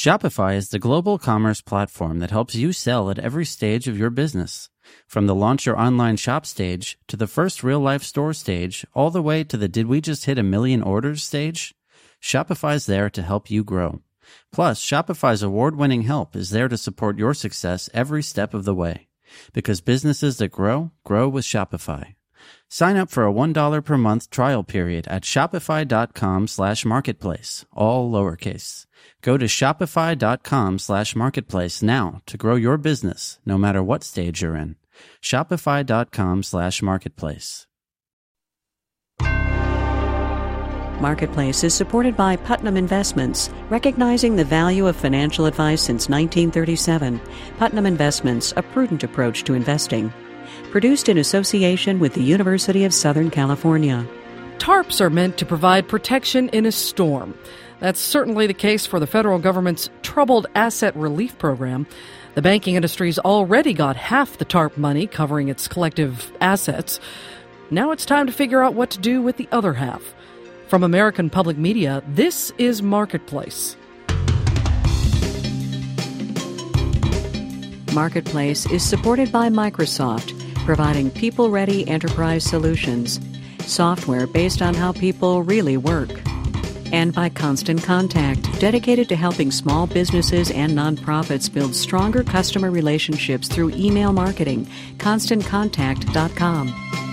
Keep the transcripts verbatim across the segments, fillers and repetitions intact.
Shopify is the global commerce platform that helps you sell at every stage of your business. From the launch your online shop stage to the first real-life store stage, all the way to the did we just hit a million orders stage, Shopify's there to help you grow. Plus, Shopify's award-winning help is there to support your success every step of the way. Because businesses that grow, grow with Shopify. Sign up for a one dollar per month trial period at shopify.com slash marketplace, all lowercase. Go to shopify.com slash marketplace now to grow your business, no matter what stage you're in. Shopify.com slash marketplace. Marketplace is supported by Putnam Investments, recognizing the value of financial advice since nineteen thirty-seven. Putnam Investments, a prudent approach to investing. Produced in association with the University of Southern California. TARPs are meant to provide protection in a storm. That's certainly the case for the federal government's Troubled Asset Relief Program. The banking industry's already got half the TARP money covering its collective assets. Now it's time to figure out what to do with the other half. From American Public Media, this is Marketplace. Marketplace is supported by Microsoft, providing people-ready enterprise solutions, software based on how people really work. And by Constant Contact, dedicated to helping small businesses and nonprofits build stronger customer relationships through email marketing. constant contact dot com.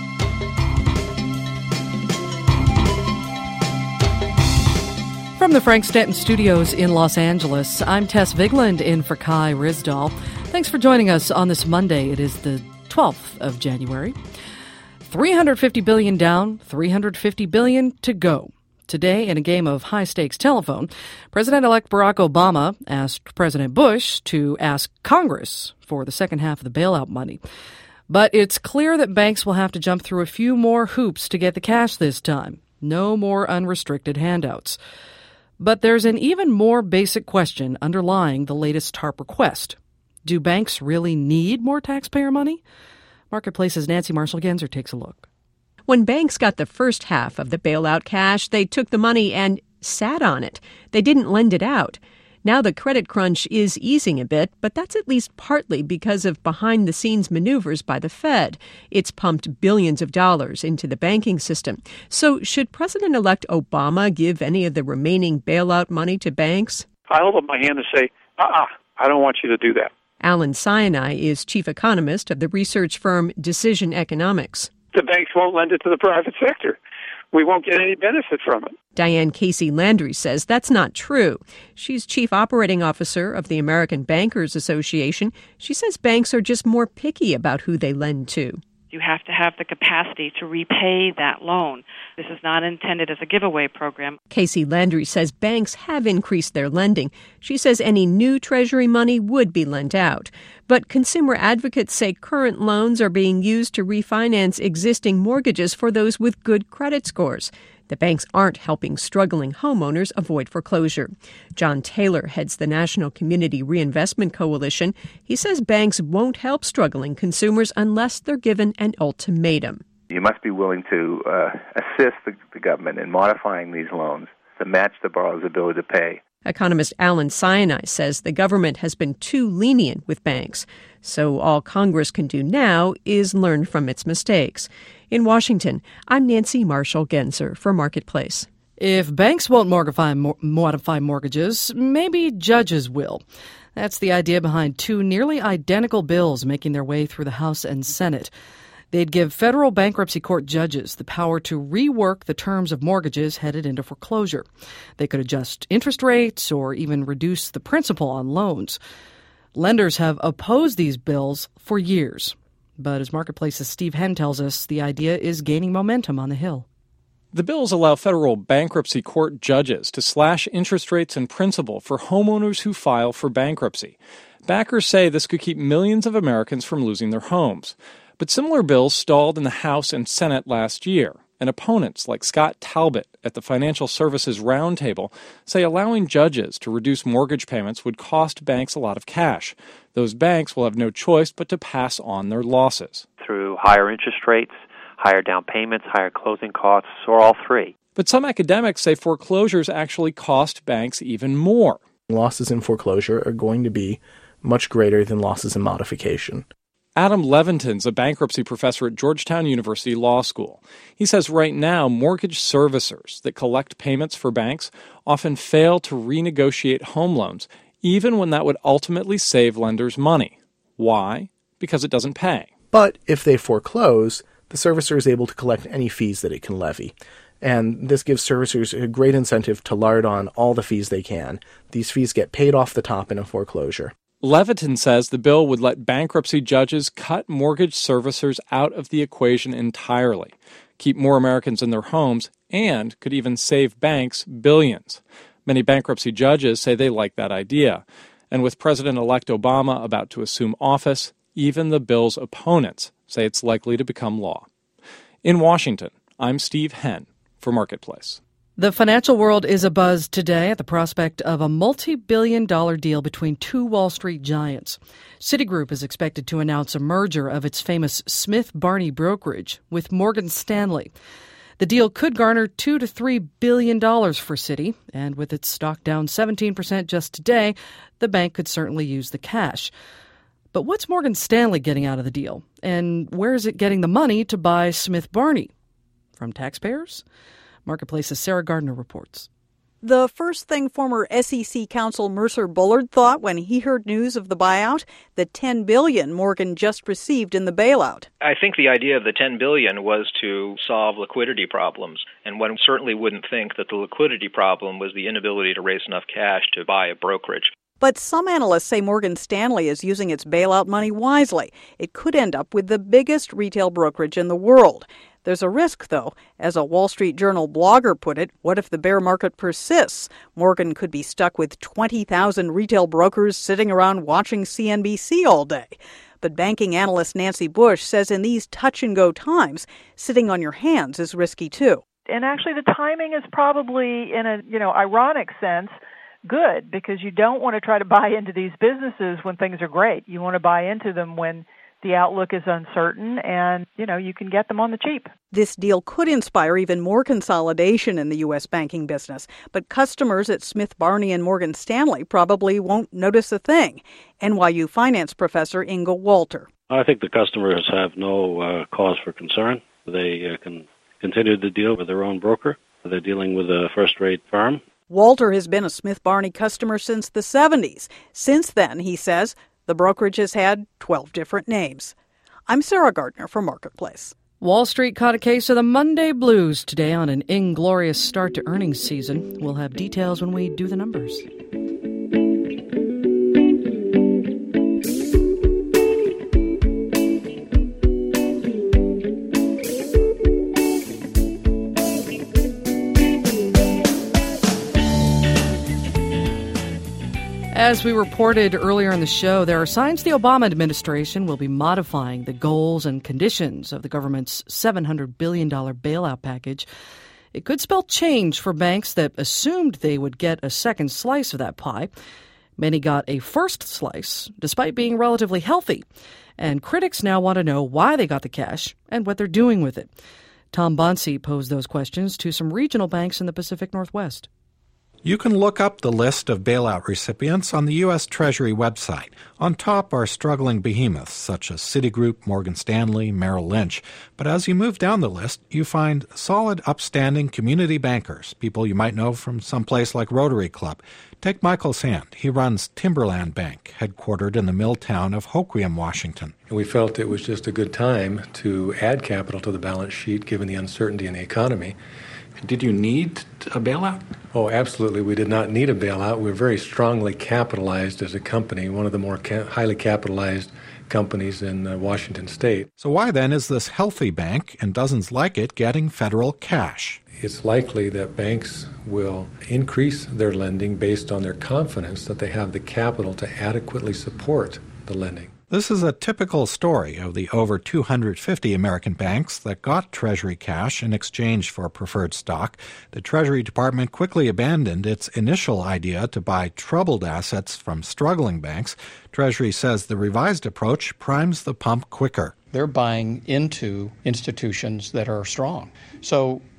From the Frank Stanton Studios in Los Angeles, I'm Tess Vigland in for Kai Risdahl. Thanks for joining us on this Monday. It is the twelfth of January. three hundred fifty billion dollars down, three hundred fifty billion dollars to go. Today, in a game of high-stakes telephone, President-elect Barack Obama asked President Bush to ask Congress for the second half of the bailout money. But it's clear that banks will have to jump through a few more hoops to get the cash this time. No more unrestricted handouts. But there's an even more basic question underlying the latest TARP request. Do banks really need more taxpayer money? Marketplace's Nancy Marshall-Genzer takes a look. When banks got the first half of the bailout cash, they took the money and sat on it. They didn't lend it out. Now the credit crunch is easing a bit, but that's at least partly because of behind-the-scenes maneuvers by the Fed. It's pumped billions of dollars into the banking system. So should President-elect Obama give any of the remaining bailout money to banks? I hold up my hand and say, uh-uh, I don't want you to do that. Alan Sinai is chief economist of the research firm Decision Economics. The banks won't lend it to the private sector. We won't get any benefit from it. Diane Casey Landry says that's not true. She's chief operating officer of the American Bankers Association. She says banks are just more picky about who they lend to. You have to have the capacity to repay that loan. This is not intended as a giveaway program. Casey Landry says banks have increased their lending. She says any new Treasury money would be lent out. But consumer advocates say current loans are being used to refinance existing mortgages for those with good credit scores. The banks aren't helping struggling homeowners avoid foreclosure. John Taylor heads the National Community Reinvestment Coalition. He says banks won't help struggling consumers unless they're given an ultimatum. You must be willing to uh, assist the, the government in modifying these loans to match the borrower's ability to pay. Economist Alan Sinai says the government has been too lenient with banks, so all Congress can do now is learn from its mistakes. In Washington, I'm Nancy Marshall-Genzer for Marketplace. If banks won't modify, modify mortgages, maybe judges will. That's the idea behind two nearly identical bills making their way through the House and Senate. They'd give federal bankruptcy court judges the power to rework the terms of mortgages headed into foreclosure. They could adjust interest rates or even reduce the principal on loans. Lenders have opposed these bills for years. But as Marketplace's Steve Henn tells us, the idea is gaining momentum on the Hill. The bills allow federal bankruptcy court judges to slash interest rates and principal for homeowners who file for bankruptcy. Backers say this could keep millions of Americans from losing their homes. But similar bills stalled in the House and Senate last year, and opponents like Scott Talbot at the Financial Services Roundtable say allowing judges to reduce mortgage payments would cost banks a lot of cash. Those banks will have no choice but to pass on their losses. Through higher interest rates, higher down payments, higher closing costs, or all three. But some academics say foreclosures actually cost banks even more. Losses in foreclosure are going to be much greater than losses in modification. Adam Levinton's a bankruptcy professor at Georgetown University Law School. He says right now, mortgage servicers that collect payments for banks often fail to renegotiate home loans, even when that would ultimately save lenders money. Why? Because it doesn't pay. But if they foreclose, the servicer is able to collect any fees that it can levy. And this gives servicers a great incentive to lard on all the fees they can. These fees get paid off the top in a foreclosure. Leviton says the bill would let bankruptcy judges cut mortgage servicers out of the equation entirely, keep more Americans in their homes, and could even save banks billions. Many bankruptcy judges say they like that idea. And with President-elect Obama about to assume office, even the bill's opponents say it's likely to become law. In Washington, I'm Steve Henn for Marketplace. The financial world is abuzz today at the prospect of a multi-billion dollar deal between two Wall Street giants. Citigroup is expected to announce a merger of its famous Smith Barney brokerage with Morgan Stanley. The deal could garner two to three billion dollars for Citi, and with its stock down seventeen percent just today, the bank could certainly use the cash. But what's Morgan Stanley getting out of the deal? And where is it getting the money to buy Smith Barney? From taxpayers? Marketplace's Sarah Gardner reports. The first thing former S E C counsel Mercer Bullard thought when he heard news of the buyout, the ten billion dollars Morgan just received in the bailout. I think the idea of the ten billion dollars was to solve liquidity problems, and one certainly wouldn't think that the liquidity problem was the inability to raise enough cash to buy a brokerage. But some analysts say Morgan Stanley is using its bailout money wisely. It could end up with the biggest retail brokerage in the world. There's a risk, though. As a Wall Street Journal blogger put it, what if the bear market persists? Morgan could be stuck with twenty thousand retail brokers sitting around watching C N B C all day. But banking analyst Nancy Bush says in these touch-and-go times, sitting on your hands is risky, too. And actually the timing is probably, in a you know ironic sense, good, because you don't want to try to buy into these businesses when things are great. You want to buy into them when the outlook is uncertain, and, you know, you can get them on the cheap. This deal could inspire even more consolidation in the U S banking business, but customers at Smith Barney and Morgan Stanley probably won't notice a thing. N Y U finance professor Inga Walter. I think the customers have no uh, cause for concern. They uh, can continue to deal with their own broker. They're dealing with a first-rate firm. Walter has been a Smith Barney customer since the seventies. Since then, he says, the brokerage has had twelve different names. I'm Sarah Gardner for Marketplace. Wall Street caught a case of the Monday blues today on an inglorious start to earnings season. We'll have details when we do the numbers. As we reported earlier in the show, there are signs the Obama administration will be modifying the goals and conditions of the government's seven hundred billion dollars bailout package. It could spell change for banks that assumed they would get a second slice of that pie. Many got a first slice, despite being relatively healthy. And critics now want to know why they got the cash and what they're doing with it. Tom Bonsi posed those questions to some regional banks in the Pacific Northwest. You can look up the list of bailout recipients on the U S. Treasury website. On top are struggling behemoths such as Citigroup, Morgan Stanley, Merrill Lynch. But as you move down the list, you find solid, upstanding community bankers, people you might know from someplace like Rotary Club. Take Michael Sand. He runs Timberland Bank, headquartered in the mill town of Hoquiam, Washington. We felt it was just a good time to add capital to the balance sheet given the uncertainty in the economy. Did you need a bailout? Oh, absolutely. We did not need a bailout. We're very strongly capitalized as a company, one of the more ca- highly capitalized companies in uh, Washington State. So why then is this healthy bank and dozens like it getting federal cash? It's likely that banks will increase their lending based on their confidence that they have the capital to adequately support the lending. This is a typical story of the over two hundred fifty American banks that got Treasury cash in exchange for preferred stock. The Treasury Department quickly abandoned its initial idea to buy troubled assets from struggling banks. Treasury says the revised approach primes the pump quicker. They're buying into institutions that are strong. So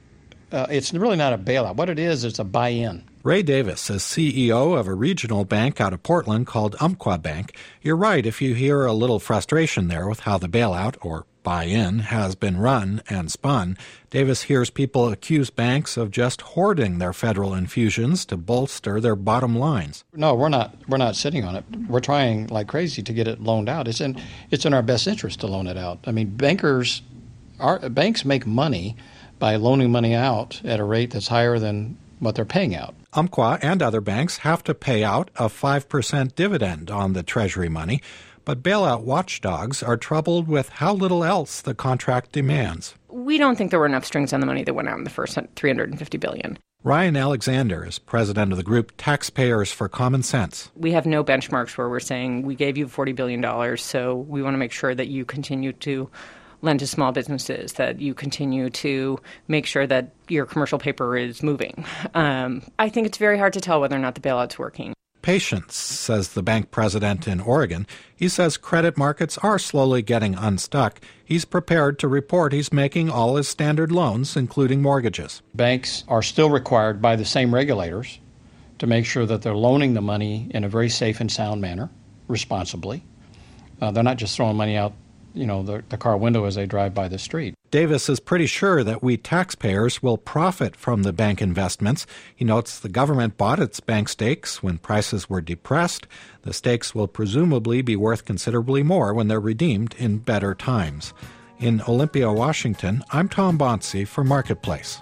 uh, it's really not a bailout. What it is, it's a buy-in. Ray Davis is C E O of a regional bank out of Portland called Umpqua Bank. You're right if you hear a little frustration there with how the bailout, or buy-in, has been run and spun. Davis hears people accuse banks of just hoarding their federal infusions to bolster their bottom lines. No, we're not We're not sitting on it. We're trying like crazy to get it loaned out. It's in it's in our best interest to loan it out. I mean, bankers, our, banks make money by loaning money out at a rate that's higher than what they're paying out. Umpqua and other banks have to pay out a five percent dividend on the Treasury money, but bailout watchdogs are troubled with how little else the contract demands. We don't think there were enough strings on the money that went out in the first three hundred fifty billion dollars. Ryan Alexander is president of the group Taxpayers for Common Sense. We have no benchmarks where we're saying we gave you forty billion dollars, so we want to make sure that you continue to lend to small businesses, that you continue to make sure that your commercial paper is moving. Um, I think it's very hard to tell whether or not the bailout's working. Patience, says the bank president in Oregon. He says credit markets are slowly getting unstuck. He's prepared to report he's making all his standard loans, including mortgages. Banks are still required by the same regulators to make sure that they're loaning the money in a very safe and sound manner, responsibly. Uh, they're not just throwing money out you know, the, the car window as they drive by the street. Davis is pretty sure that we taxpayers will profit from the bank investments. He notes the government bought its bank stakes when prices were depressed. The stakes will presumably be worth considerably more when they're redeemed in better times. In Olympia, Washington, I'm Tom Bonsi for Marketplace.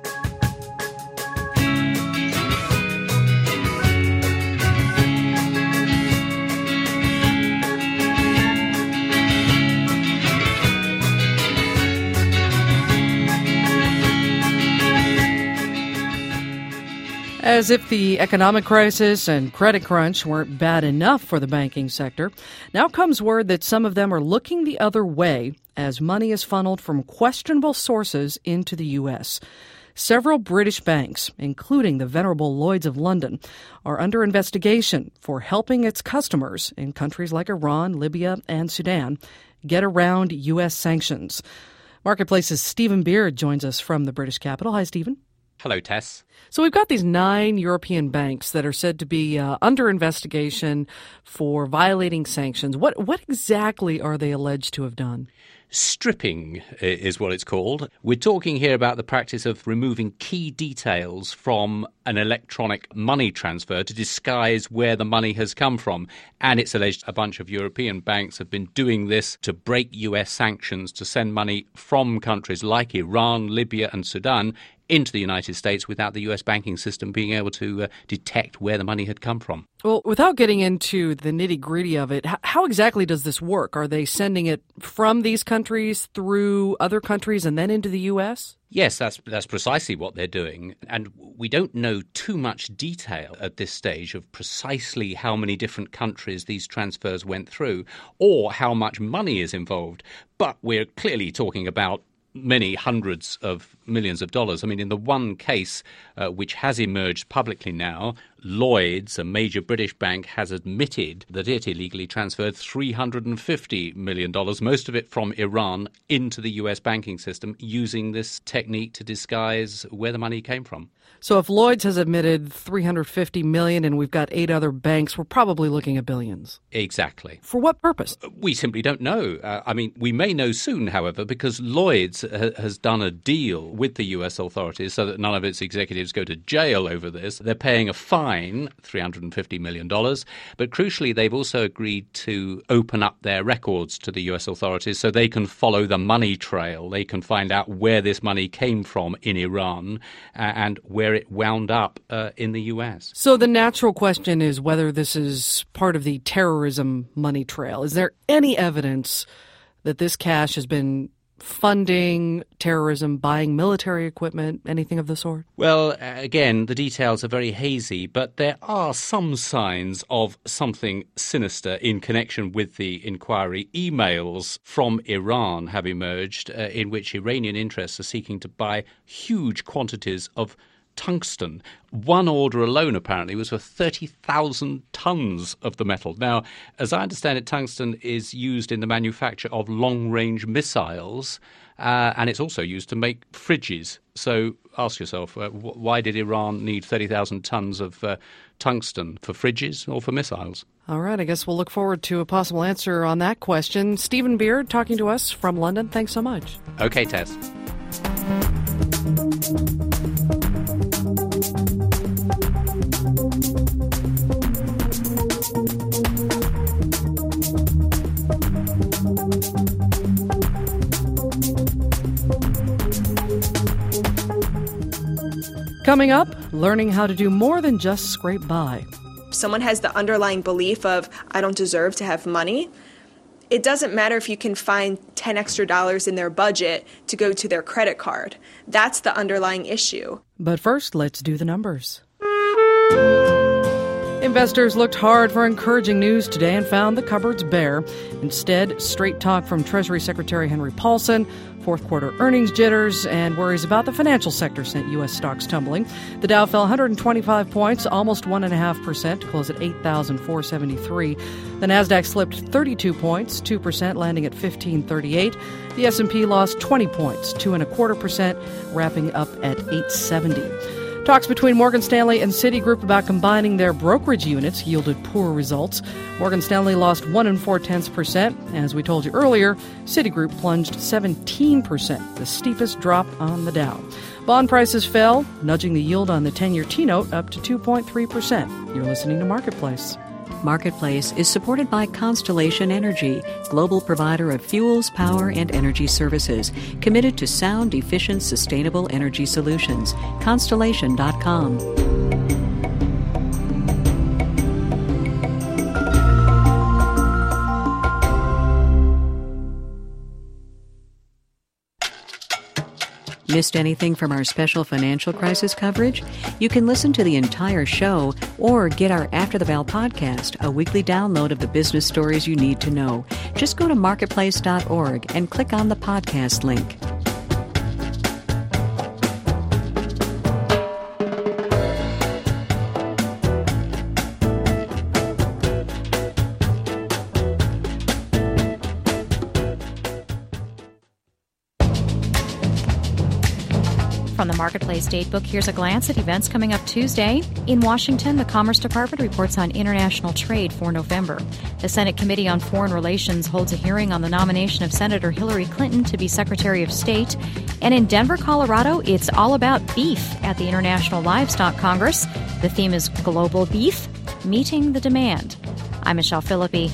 As if the economic crisis and credit crunch weren't bad enough for the banking sector, now comes word that some of them are looking the other way as money is funneled from questionable sources into the U S. Several British banks, including the venerable Lloyds of London, are under investigation for helping its customers in countries like Iran, Libya, and Sudan get around U S sanctions. Marketplace's Stephen Beard joins us from the British capital. Hi, Stephen. Hello, Tess. So we've got these nine European banks that are said to be uh, under investigation for violating sanctions. What what exactly are they alleged to have done? Stripping is what it's called. We're talking here about the practice of removing key details from an electronic money transfer to disguise where the money has come from. And it's alleged a bunch of European banks have been doing this to break U S sanctions, to send money from countries like Iran, Libya and Sudan into the United States without the U S banking system being able to uh, detect where the money had come from. Well, without getting into the nitty-gritty of it, h- how exactly does this work? Are they sending it from these countries through other countries and then into the U S? Yes, that's that's precisely what they're doing. And we don't know too much detail at this stage of precisely how many different countries these transfers went through or how much money is involved. But we're clearly talking about many hundreds of millions of dollars. I mean, in the one case uh, which has emerged publicly now, Lloyds, a major British bank, has admitted that it illegally transferred three hundred fifty million dollars, most of it from Iran, into the U S banking system using this technique to disguise where the money came from. So if Lloyds has admitted three hundred fifty million dollars and we've got eight other banks, we're probably looking at billions. Exactly. For what purpose? We simply don't know. Uh, I mean, we may know soon, however, because Lloyds ha- has done a deal with the U S authorities so that none of its executives go to jail over this. They're paying a fine, three hundred fifty million dollars, but crucially they've also agreed to open up their records to the U S authorities so they can follow the money trail. They can find out where this money came from in Iran uh, and where it wound up uh, in the U S. So the natural question is whether this is part of the terrorism money trail. Is there any evidence that this cash has been funding terrorism, buying military equipment, anything of the sort? Well, again, the details are very hazy, but there are some signs of something sinister in connection with the inquiry. Emails from Iran have emerged uh, in which Iranian interests are seeking to buy huge quantities of tungsten. One order alone, apparently, was for thirty thousand tons of the metal. Now, as I understand it, tungsten is used in the manufacture of long-range missiles, uh, and it's also used to make fridges. So ask yourself, uh, wh- why did Iran need thirty thousand tons of uh, tungsten for fridges or for missiles? All right, I guess we'll look forward to a possible answer on that question. Stephen Beard talking to us from London. Thanks so much. Okay, Tess. Coming up, learning how to do more than just scrape by. Someone has the underlying belief of, I don't deserve to have money. It doesn't matter if you can find ten extra dollars in their budget to go to their credit card. That's the underlying issue. But first, let's do the numbers. Investors looked hard for encouraging news today and found the cupboards bare. Instead, straight talk from Treasury Secretary Henry Paulson, fourth quarter earnings jitters, and worries about the financial sector sent U S stocks tumbling. The Dow fell one hundred twenty-five points, almost one point five percent, to close at eight thousand four hundred seventy-three. The Nasdaq slipped thirty-two points, two percent, landing at fifteen thirty-eight. The S and P lost twenty points, two and a quarter percent, wrapping up at eight seventy. Talks between Morgan Stanley and Citigroup about combining their brokerage units yielded poor results. Morgan Stanley lost one and four tenths percent. As we told you earlier, Citigroup plunged seventeen percent, the steepest drop on the Dow. Bond prices fell, nudging the yield on the ten-year T-note up to two point three percent. You're listening to Marketplace. Marketplace is supported by Constellation Energy, global provider of fuels, power, and energy services, committed to sound, efficient, sustainable energy solutions. Constellation dot com. Missed anything from our special financial crisis coverage? You can listen to the entire show or get our After the Bell podcast, a weekly download of the business stories you need to know. Just go to marketplace dot org and click on the podcast link. From the Marketplace Datebook, here's a glance at events coming up Tuesday. In Washington, the Commerce Department reports on international trade for November. The Senate Committee on Foreign Relations holds a hearing on the nomination of Senator Hillary Clinton to be Secretary of State. And in Denver, Colorado, it's all about beef at the International Livestock Congress. The theme is Global Beef, Meeting the Demand. I'm Michelle Philippi.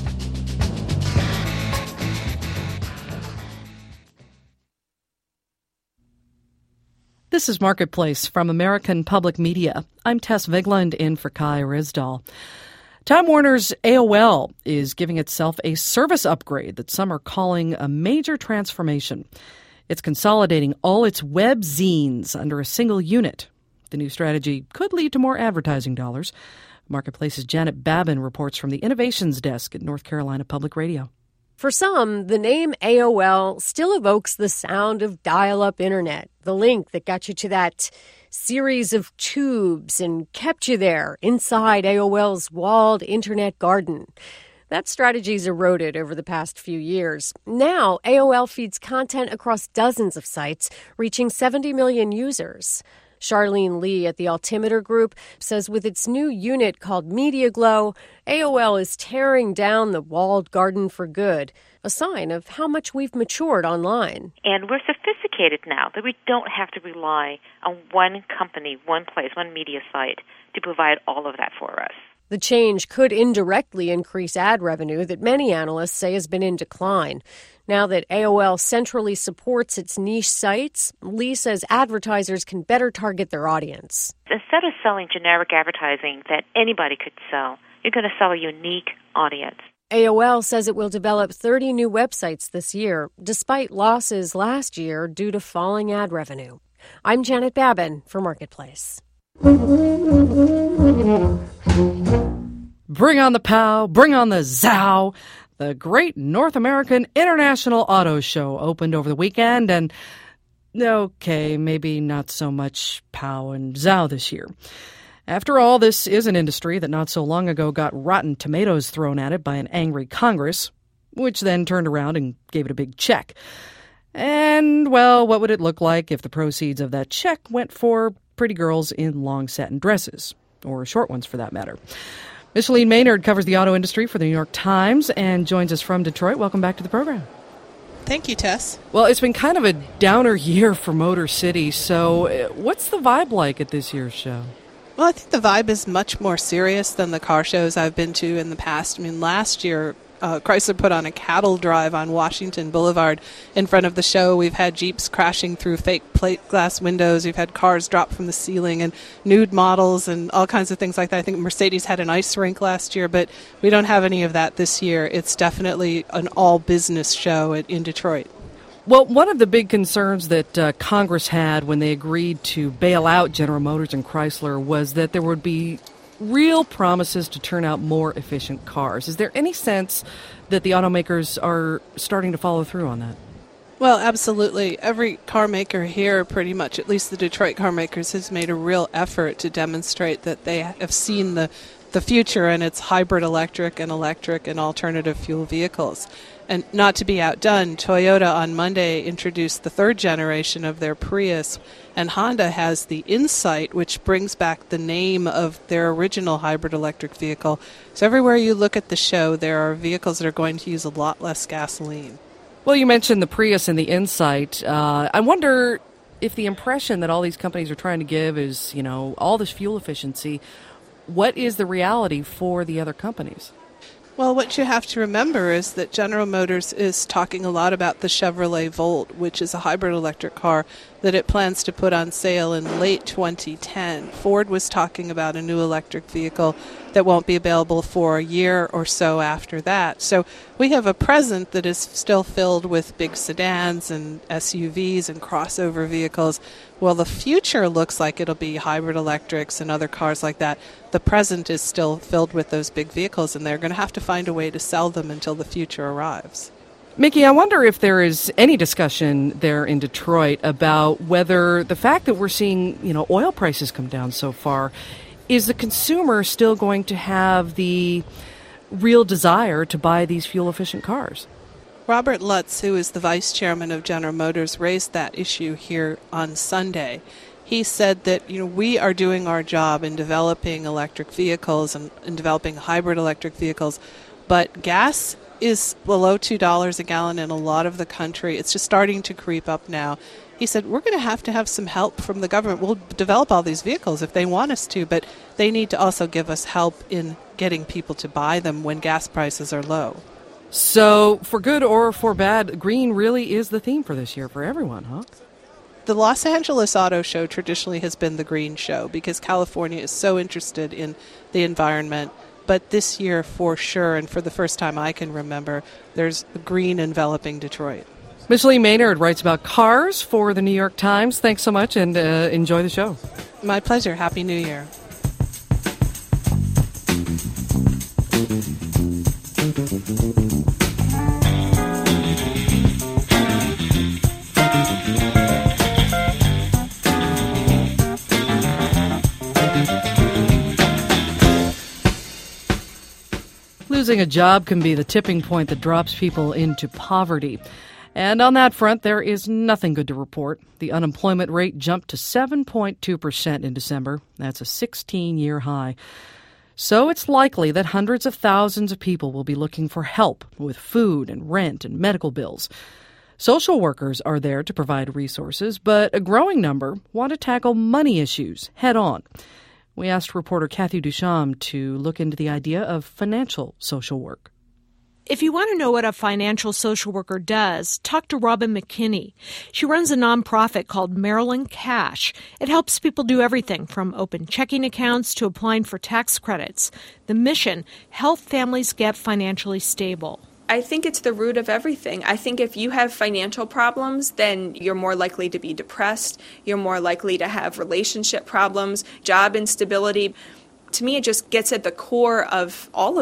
This is Marketplace from American Public Media. I'm Tess Vigland in for Kai Risdahl. Time Warner's A O L is giving itself a service upgrade that some are calling a major transformation. It's consolidating all its web zines under a single unit. The new strategy could lead to more advertising dollars. Marketplace's Janet Babin reports from the Innovations Desk at North Carolina Public Radio. For some, the name A O L still evokes the sound of dial-up internet, the link that got you to that series of tubes and kept you there inside A O L's walled internet garden. That strategy's eroded over the past few years. Now, A O L feeds content across dozens of sites, reaching seventy million users. Charlene Lee at the Altimeter Group says with its new unit called MediaGlow, A O L is tearing down the walled garden for good, a sign of how much we've matured online. And we're sophisticated now that we don't have to rely on one company, one place, one media site to provide all of that for us. The change could indirectly increase ad revenue that many analysts say has been in decline. Now that A O L centrally supports its niche sites, Lee says advertisers can better target their audience. Instead of selling generic advertising that anybody could sell, you're going to sell a unique audience. A O L says it will develop thirty new websites this year, despite losses last year due to falling ad revenue. I'm Janet Babin for Marketplace. Bring on the pow, bring on the zow. The Great North American International Auto Show opened over the weekend, and okay, maybe not so much pow and zow this year. After all, this is an industry that not so long ago got rotten tomatoes thrown at it by an angry Congress, which then turned around and gave it a big check. And, well, what would it look like if the proceeds of that check went for pretty girls in long satin dresses, or short ones for that matter? Micheline Maynard covers the auto industry for the New York Times and joins us from Detroit. Welcome back to the program. Thank you, Tess. Well, it's been kind of a downer year for Motor City, so what's the vibe like at this year's show? Well, I think the vibe is much more serious than the car shows I've been to in the past. I mean, last year, uh, Chrysler put on a cattle drive on Washington Boulevard in front of the show. We've had Jeeps crashing through fake plate glass windows. We've had cars drop from the ceiling and nude models and all kinds of things like that. I think Mercedes had an ice rink last year, but we don't have any of that this year. It's definitely an all-business show at, in Detroit. Well, one of the big concerns that uh, Congress had when they agreed to bail out General Motors and Chrysler was that there would be real promises to turn out more efficient cars. Is there any sense that the automakers are starting to follow through on that? Well, absolutely. Every car maker here, pretty much, at least the Detroit car makers, has made a real effort to demonstrate that they have seen the, the future, and it's hybrid electric and electric and alternative fuel vehicles. And not to be outdone, Toyota on Monday introduced the third generation of their Prius, and Honda has the Insight, which brings back the name of their original hybrid electric vehicle. So everywhere you look at the show, there are vehicles that are going to use a lot less gasoline. Well, you mentioned the Prius and the Insight. Uh, I wonder if the impression that all these companies are trying to give is, you know, all this fuel efficiency, what is the reality for the other companies? Well, what you have to remember is that General Motors is talking a lot about the Chevrolet Volt, which is a hybrid electric car that it plans to put on sale in late twenty ten. Ford was talking about a new electric vehicle that won't be available for a year or so after that. So we have a present that is still filled with big sedans and S U Vs and crossover vehicles. Well, the future looks like it'll be hybrid electrics and other cars like that. The present is still filled with those big vehicles, and they're going to have to find a way to sell them until the future arrives. Mickey, I wonder if there is any discussion there in Detroit about whether the fact that we're seeing, you know, oil prices come down so far, is the consumer still going to have the real desire to buy these fuel-efficient cars? Robert Lutz, who is the vice chairman of General Motors, raised that issue here on Sunday. He said that, you know, we are doing our job in developing electric vehicles and, and developing hybrid electric vehicles, but gas is below two dollars a gallon in a lot of the country. It's just starting to creep up now. He said, we're going to have to have some help from the government. We'll develop all these vehicles if they want us to, but they need to also give us help in getting people to buy them when gas prices are low. So, for good or for bad, green really is the theme for this year for everyone, huh? The Los Angeles Auto Show traditionally has been the green show because California is so interested in the environment. But this year, for sure, and for the first time I can remember, there's green enveloping Detroit. Micheline Maynard writes about cars for the New York Times. Thanks so much, and uh, enjoy the show. My pleasure. Happy New Year. Losing a job can be the tipping point that drops people into poverty. And on that front, there is nothing good to report. The unemployment rate jumped to seven point two percent in December. That's a sixteen-year high. So it's likely that hundreds of thousands of people will be looking for help with food and rent and medical bills. Social workers are there to provide resources, but a growing number want to tackle money issues head on. We asked reporter Kathy Duchamp to look into the idea of financial social work. If you want to know what a financial social worker does, talk to Robin McKinney. She runs a nonprofit called Maryland Cash. It helps people do everything from open checking accounts to applying for tax credits. The mission, help families get financially stable. I think it's the root of everything. I think if you have financial problems, then you're more likely to be depressed. You're more likely to have relationship problems, job instability. To me, it just gets at the core of all of it.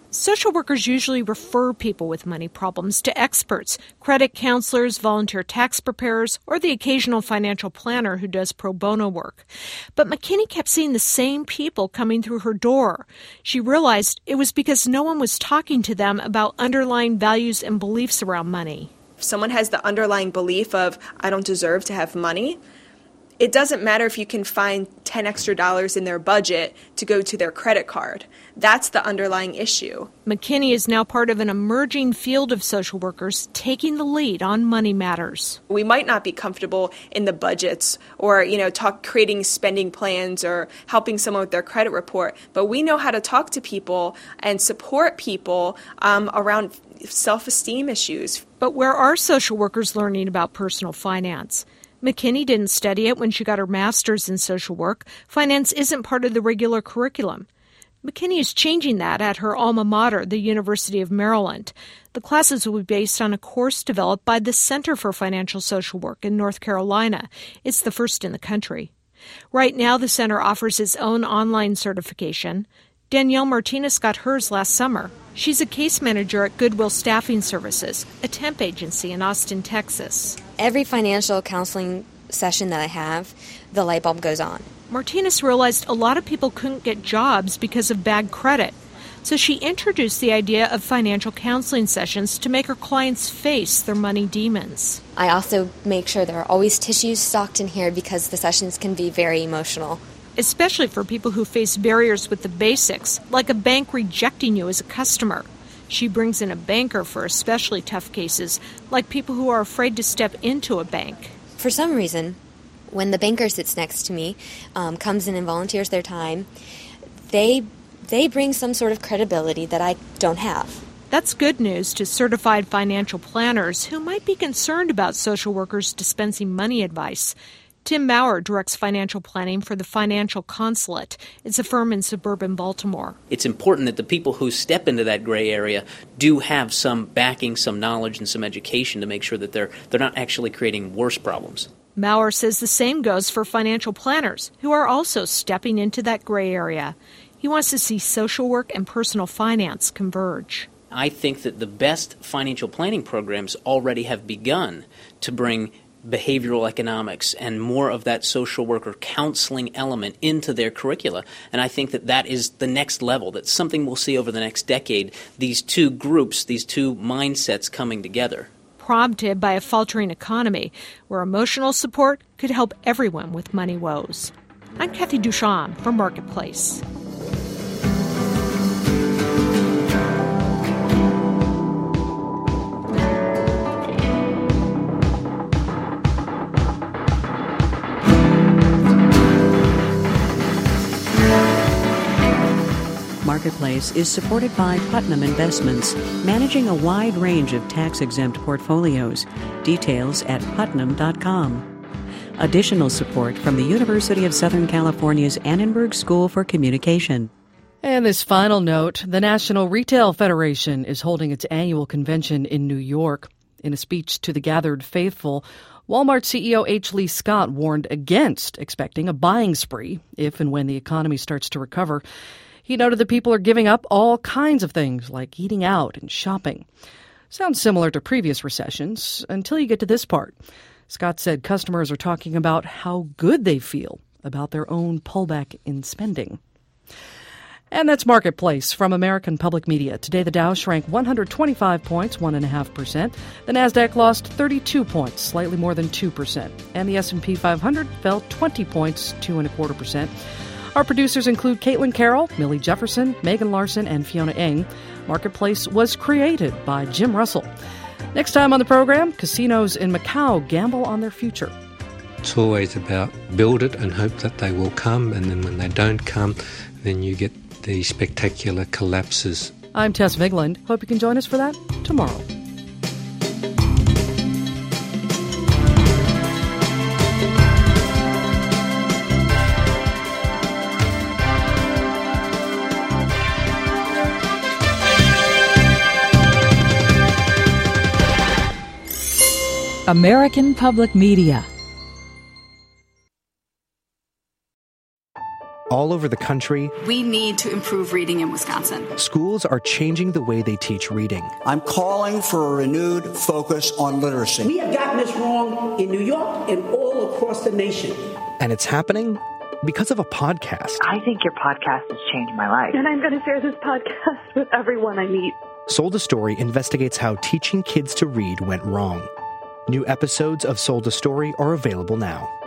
Social workers usually refer people with money problems to experts, credit counselors, volunteer tax preparers, or the occasional financial planner who does pro bono work. But McKinney kept seeing the same people coming through her door. She realized it was because no one was talking to them about underlying values and beliefs around money. If someone has the underlying belief of, I don't deserve to have money, it doesn't matter if you can find ten extra dollars in their budget to go to their credit card. That's the underlying issue. McKinney is now part of an emerging field of social workers taking the lead on money matters. We might not be comfortable in the budgets or, you know, talk creating spending plans or helping someone with their credit report, but we know how to talk to people and support people um, around self-esteem issues. But where are social workers learning about personal finance? McKinney didn't study it when she got her master's in social work. Finance isn't part of the regular curriculum. McKinney is changing that at her alma mater, the University of Maryland. The classes will be based on a course developed by the Center for Financial Social Work in North Carolina. It's the first in the country. Right now, the center offers its own online certification. Danielle Martinez got hers last summer. She's a case manager at Goodwill Staffing Services, a temp agency in Austin, Texas. Every financial counseling session that I have, the light bulb goes on. Martinez realized a lot of people couldn't get jobs because of bad credit. So she introduced the idea of financial counseling sessions to make her clients face their money demons. I also make sure there are always tissues stocked in here because the sessions can be very emotional. Especially for people who face barriers with the basics, like a bank rejecting you as a customer. She brings in a banker for especially tough cases, like people who are afraid to step into a bank. For some reason, when the banker sits next to me, um, comes in and volunteers their time, they they bring some sort of credibility that I don't have. That's good news to certified financial planners who might be concerned about social workers dispensing money advice. Tim Maurer directs financial planning for the Financial Consulate. It's a firm in suburban Baltimore. It's important that the people who step into that gray area do have some backing, some knowledge, and some education to make sure that they're they're not actually creating worse problems. Maurer says the same goes for financial planners, who are also stepping into that gray area. He wants to see social work and personal finance converge. I think that the best financial planning programs already have begun to bring behavioral economics and more of that social worker counseling element into their curricula. And I think that that is the next level. That's something we'll see over the next decade, these two groups, these two mindsets coming together. Prompted by a faltering economy where emotional support could help everyone with money woes. I'm Kathy Duchamp for Marketplace. Marketplace is supported by Putnam Investments, managing a wide range of tax-exempt portfolios. Details at putnam dot com. Additional support from the University of Southern California's Annenberg School for Communication. And this final note, the National Retail Federation is holding its annual convention in New York. In a speech to the gathered faithful, Walmart C E O H. Lee Scott warned against expecting a buying spree if and when the economy starts to recover. He noted that people are giving up all kinds of things like eating out and shopping. Sounds similar to previous recessions until you get to this part. Scott said customers are talking about how good they feel about their own pullback in spending. And that's Marketplace from American Public Media. Today the Dow shrank one hundred twenty-five points, one point five percent. The Nasdaq lost thirty-two points, slightly more than two percent. And the S and P five hundred fell twenty points, two point five percent. Our producers include Caitlin Carroll, Millie Jefferson, Megan Larson, and Fiona Ng. Marketplace was created by Jim Russell. Next time on the program, casinos in Macau gamble on their future. It's always about build it and hope that they will come, and then when they don't come, then you get the spectacular collapses. I'm Tess Vigland. Hope you can join us for that tomorrow. American Public Media. all over the country. We need to improve reading in Wisconsin. Schools are changing the way they teach reading. I'm calling for a renewed focus on literacy. We have gotten this wrong in New York and all across the nation. And it's happening because of a podcast. I think your podcast has changed my life. And I'm going to share this podcast with everyone I meet. Sold a Story investigates how teaching kids to read went wrong. New episodes of Sold a Story are available now.